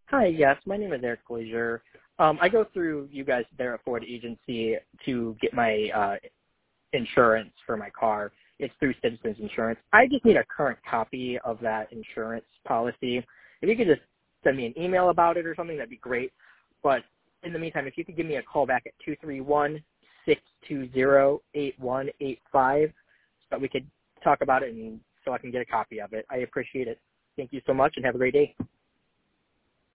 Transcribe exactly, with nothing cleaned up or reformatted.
Hi, yes, my name is Eric Glazier. Um, I go through you guys there at Ford Agency to get my uh, insurance for my car. It's through Citizens Insurance. I just need a current copy of that insurance policy. If you could just send me an email about it or something, that'd be great. But in the meantime, if you could give me a call back at two three one, six two zero, eight one eight five so that we could talk about it and so I can get a copy of it. I appreciate it. Thank you so much and have a great day.